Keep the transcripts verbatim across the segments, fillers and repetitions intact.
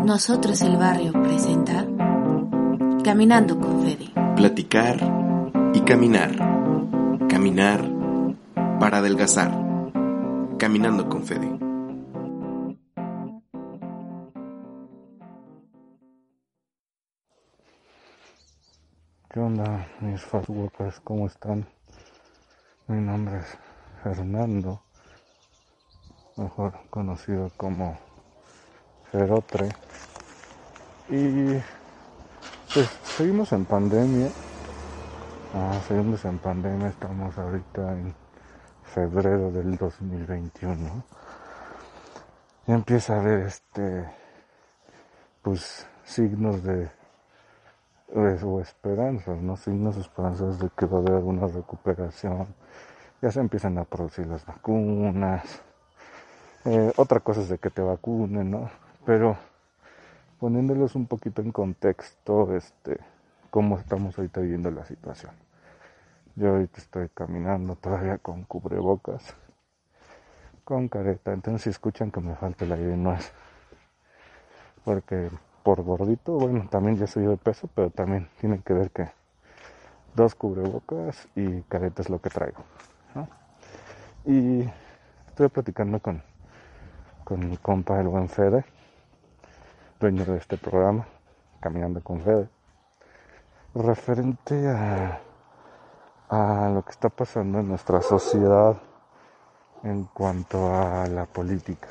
Nosotros el Barrio presenta Caminando con Fede. Platicar y caminar. Caminar para adelgazar. Caminando con Fede. ¿Qué onda, mis fastwalkers? ¿Cómo están? Mi nombre es Fernando, mejor conocido como Ferotre. Y pues seguimos en pandemia. Ah, seguimos en pandemia, estamos ahorita en febrero del dos mil veintiuno. Y empieza a haber este, pues, signos de o esperanzas, ¿no? Signos de esperanzas de que va a haber alguna recuperación. Ya se empiezan a producir las vacunas. Eh, otra cosa es de que te vacunen, ¿no? Pero poniéndolos un poquito en contexto, este, cómo estamos ahorita viviendo la situación. Yo ahorita estoy caminando todavía con cubrebocas, con careta. Entonces si escuchan que me falta el aire, no es porque por gordito, bueno, también ya soy de peso, pero también tiene que ver que dos cubrebocas y careta es lo que traigo, ¿no? Y estoy platicando con, con mi compa, el buen Fede, dueño de este programa, Caminando con Fede, referente a, a lo que está pasando en nuestra sociedad en cuanto a la política.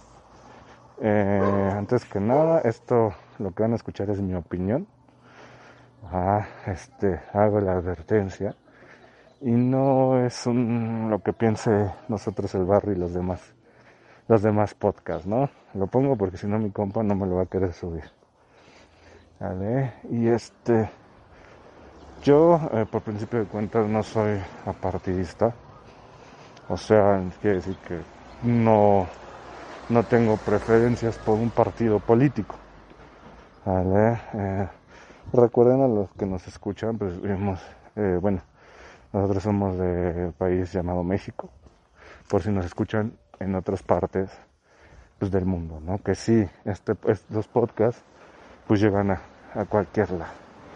Eh, antes que nada, esto lo que van a escuchar es mi opinión. Ah, este, hago la advertencia y no es un, lo que piense Nosotros el Barrio y los demás, los demás podcasts, ¿no? Lo pongo porque si no mi compa no me lo va a querer subir. ¿Vale? Y este, yo eh, por principio de cuentas no soy apartidista, o sea, quiere decir que no, no tengo preferencias por un partido político. ¿Vale? Eh, recuerden a los que nos escuchan, pues vimos, eh, bueno, nosotros somos de país llamado México, por si nos escuchan en otras partes pues, del mundo, ¿no? Que sí, este, estos podcasts pues llegan a, a cualquier lado.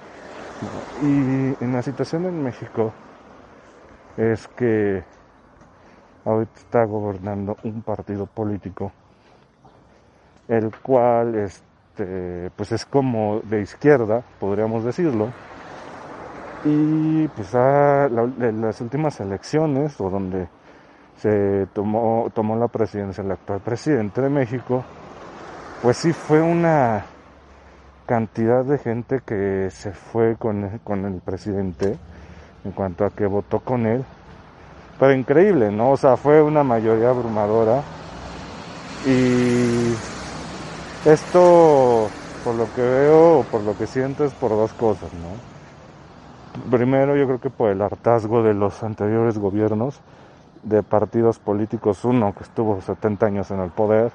Y en la situación en México es que ahorita está gobernando un partido político, el cual este, pues es como de izquierda, podríamos decirlo. Y pues a la, las últimas elecciones, o donde se tomó, tomó la presidencia el actual presidente de México, pues sí fue una cantidad de gente que se fue con, con el presidente en cuanto a que votó con él, pero increíble, ¿no? O sea, fue una mayoría abrumadora. Y esto, por lo que veo o por lo que siento, es por dos cosas, ¿no? Primero, yo creo que por el hartazgo de los anteriores gobiernos de partidos políticos, uno que estuvo setenta años en el poder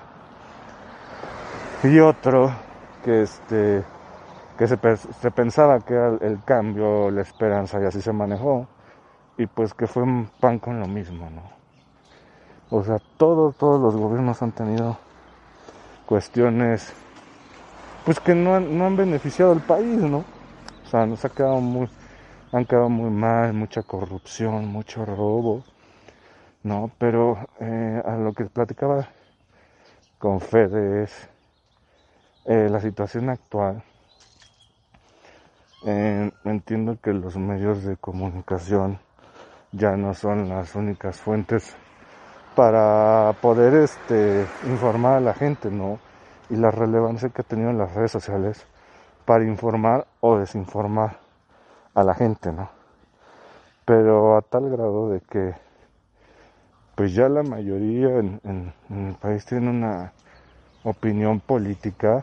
y otro que este que se, se pensaba que era el cambio, la esperanza, y así se manejó, y pues que fue un pan con lo mismo, ¿no? O sea, todos, todos los gobiernos han tenido cuestiones pues que no han, no han beneficiado al país, ¿no? O sea, nos ha quedado muy han quedado muy mal, mucha corrupción, mucho robo, ¿no? Pero eh, a lo que platicaba con Fede es eh, la situación actual. Eh, entiendo que los medios de comunicación ya no son las únicas fuentes para poder este, informar a la gente, ¿no? Y la relevancia que ha tenido en las redes sociales para informar o desinformar a la gente, ¿no? Pero a tal grado de que pues ya la mayoría en, en, en el país tiene una opinión política,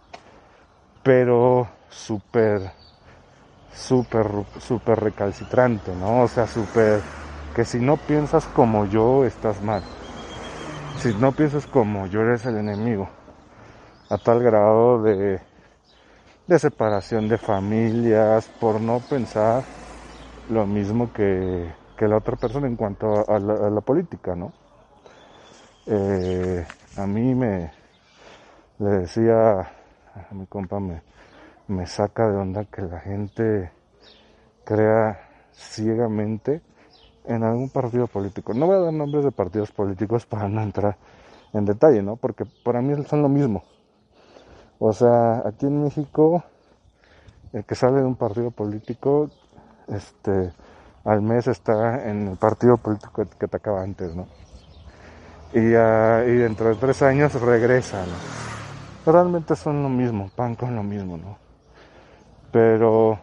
pero súper, súper, súper recalcitrante, ¿no? O sea, súper, que si no piensas como yo, estás mal. Si no piensas como yo, eres el enemigo. A tal grado de, de separación de familias, por no pensar lo mismo que, que la otra persona en cuanto a la, a la política, ¿no? Eh, a mí me le decía a mi compa me, me saca de onda que la gente crea ciegamente en algún partido político. No voy a dar nombres de partidos políticos para no entrar en detalle, ¿no? Porque para mí son lo mismo. O sea, aquí en México, el que sale de un partido político, este, al mes está en el partido político que te acaba antes, ¿no? Y, uh, y dentro de tres años regresa, ¿no? Realmente son lo mismo, pan con lo mismo, ¿no? Pero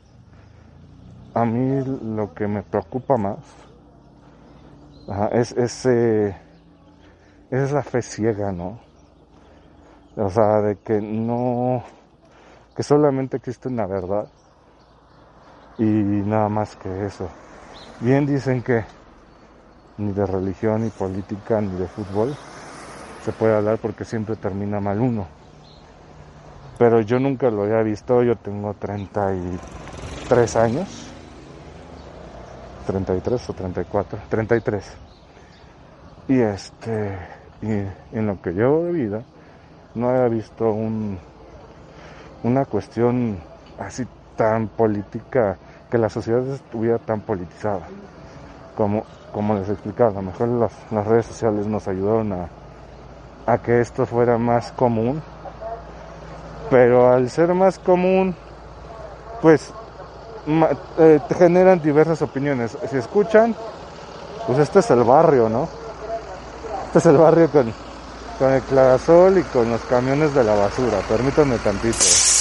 a mí lo que me preocupa más ajá, es ese es la fe ciega, ¿no? O sea, de que no, que solamente existe una verdad y nada más que eso. Bien dicen que ni de religión, ni política, ni de fútbol se puede hablar porque siempre termina mal uno. Pero yo nunca lo había visto, yo tengo treinta y tres años, treinta y tres o treinta y cuatro, treinta y tres. Y este, y en lo que llevo de vida, no había visto un, una cuestión así tan política, que la sociedad estuviera tan politizada. Como, como les explicaba, a lo mejor las, las redes sociales nos ayudaron a, a que esto fuera más común, pero al ser más común, pues ma, eh, te generan diversas opiniones. Si escuchan, pues este es el barrio, ¿no? Este es el barrio con, con el clarasol y con los camiones de la basura. Permítanme tantito.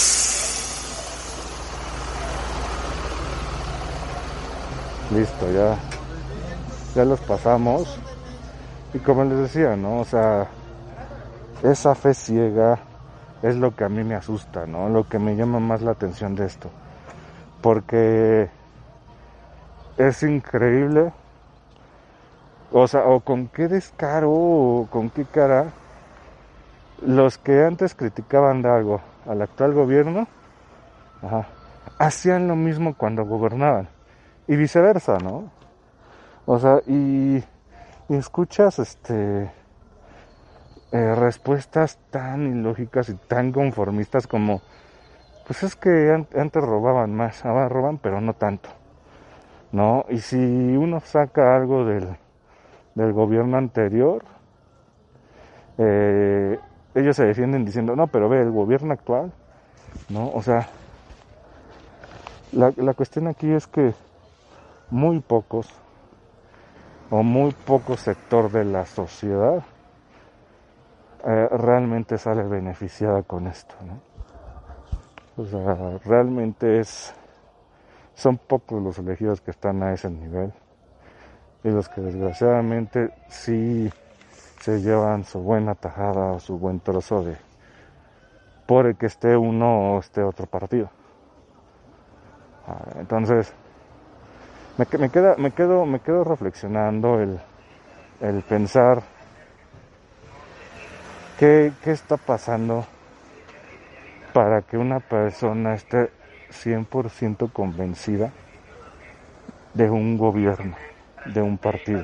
Listo, ya, ya los pasamos. Y como les decía, ¿no? O sea, esa fe ciega es lo que a mí me asusta, ¿no? Lo que me llama más la atención de esto. Porque es increíble. O sea, o con qué descaro, o con qué cara, los que antes criticaban de algo al actual gobierno, ajá, hacían lo mismo cuando gobernaban. Y viceversa, ¿no? O sea, y, y escuchas este eh, respuestas tan ilógicas y tan conformistas como, pues es que an- antes robaban más, ahora roban, pero no tanto, ¿no? Y si uno saca algo del, del gobierno anterior, eh, ellos se defienden diciendo, no, pero ve, el gobierno actual, ¿no? O sea, la, la cuestión aquí es que muy pocos o muy poco sector de la sociedad eh, realmente sale beneficiada con esto, ¿no? O sea, realmente es son pocos los elegidos que están a ese nivel y los que desgraciadamente sí se llevan su buena tajada o su buen trozo de por el que esté uno o esté otro partido. Entonces me, me queda me quedo me quedo reflexionando el el pensar qué qué está pasando para que una persona esté cien por ciento convencida de un gobierno, de un partido.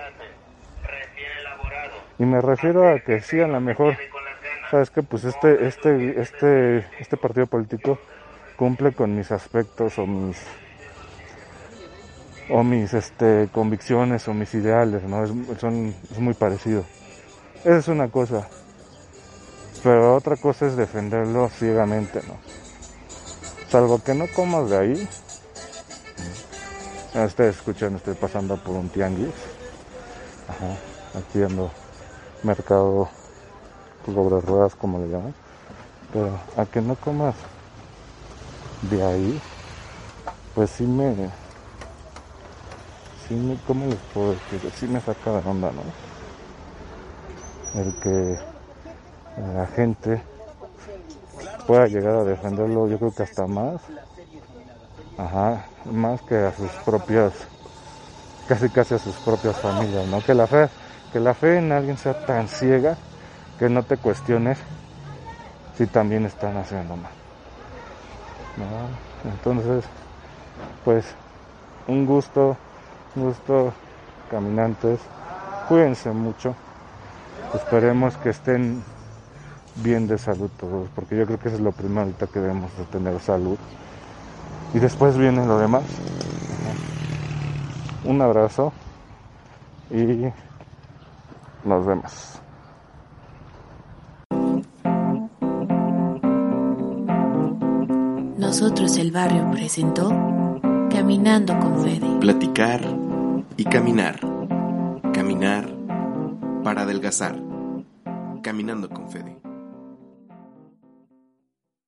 Y me refiero a que sí, a lo mejor, sabes que pues este este este este partido político cumple con mis aspectos o mis o mis este convicciones o mis ideales, ¿no? Es, son, es muy parecido. Esa es una cosa. Pero otra cosa es defenderlo ciegamente, ¿no? Salvo que no comas de ahí. Ustedes escuchan, estoy pasando por un tianguis. Ajá, aquí ando mercado sobre ruedas, como le llaman. Pero a que no comas de ahí, pues sí me... Sí me, ¿cómo les puedo decir? Sí me saca de onda, ¿no? El que la gente pueda llegar a defenderlo, yo creo que hasta más, ajá, más que a sus propias, casi casi a sus propias familias, ¿no? Que la fe, que la fe en alguien sea tan ciega que no te cuestiones si también están haciendo mal, ¿no? Entonces, pues, un gusto, un gusto, caminantes, cuídense mucho, esperemos que estén bien de salud todos, porque yo creo que eso es lo primero ahorita que debemos de tener, salud. Y después viene lo demás. Un abrazo y nos vemos. Nosotros el Barrio presentó Caminando con Fede. Platicar y caminar. Caminar para adelgazar. Caminando con Fede.